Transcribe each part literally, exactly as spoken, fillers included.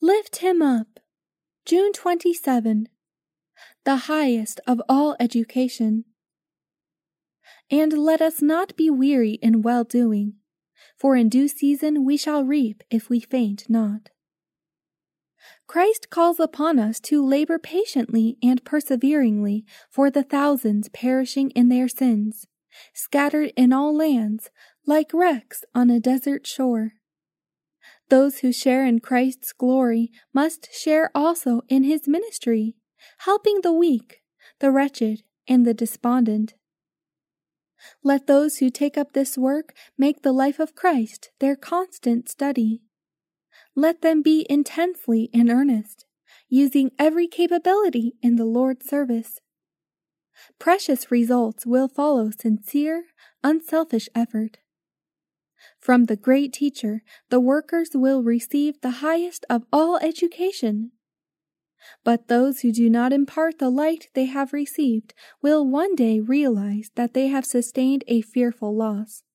Lift him up. June twenty-seventh. The highest of all education. And let us not be weary in well-doing, for in due season we shall reap if we faint not. Christ calls upon us to labor patiently and perseveringly for the thousands perishing in their sins, scattered in all lands, like wrecks on a desert shore. Those who share in Christ's glory must share also in his ministry, helping the weak, the wretched, and the despondent. Let those who take up this work make the life of Christ their constant study. Let them be intensely in earnest, using every capability in the Lord's service. Precious results will follow sincere, unselfish effort. From the great teacher, the workers will receive the highest of all education. But those who do not impart the light they have received will one day realize that they have sustained a fearful loss.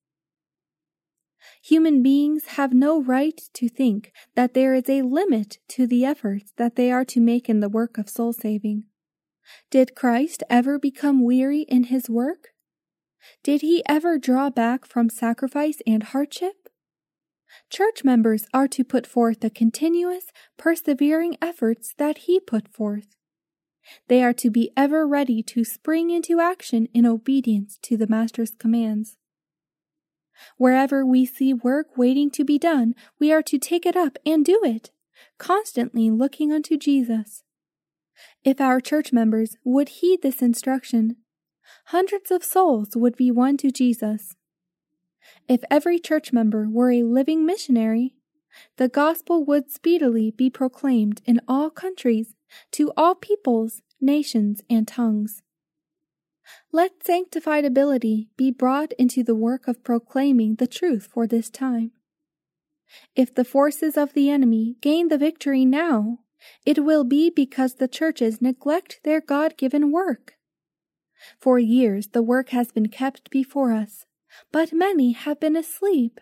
Human beings have no right to think that there is a limit to the efforts that they are to make in the work of soul-saving. Did Christ ever become weary in his work? Did he ever draw back from sacrifice and hardship? Church members are to put forth the continuous, persevering efforts that he put forth. They are to be ever ready to spring into action in obedience to the Master's commands. Wherever we see work waiting to be done, we are to take it up and do it, constantly looking unto Jesus. If our church members would heed this instruction, hundreds of souls would be won to Jesus. If every church member were a living missionary, the gospel would speedily be proclaimed in all countries, to all peoples, nations, and tongues. Let sanctified ability be brought into the work of proclaiming the truth for this time. If the forces of the enemy gain the victory now, it will be because the churches neglect their God-given work. For years the work has been kept before us, but many have been asleep.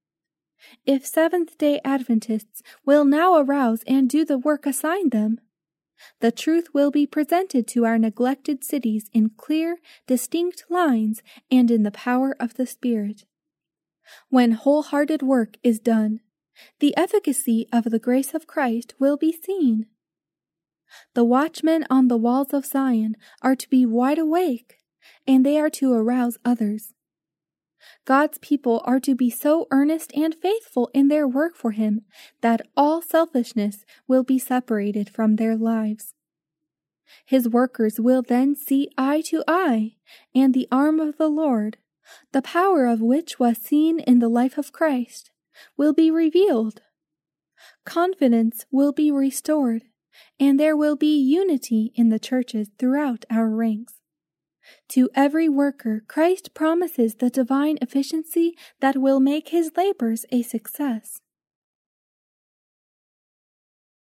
If Seventh-day Adventists will now arouse and do the work assigned them, the truth will be presented to our neglected cities in clear, distinct lines and in the power of the Spirit. When wholehearted work is done, the efficacy of the grace of Christ will be seen. The watchmen on the walls of Zion are to be wide awake, and they are to arouse others. God's people are to be so earnest and faithful in their work for him that all selfishness will be separated from their lives. His workers will then see eye to eye, and the arm of the Lord, the power of which was seen in the life of Christ, will be revealed. Confidence will be restored, and there will be unity in the churches throughout our ranks. To every worker, Christ promises the divine efficiency that will make his labors a success.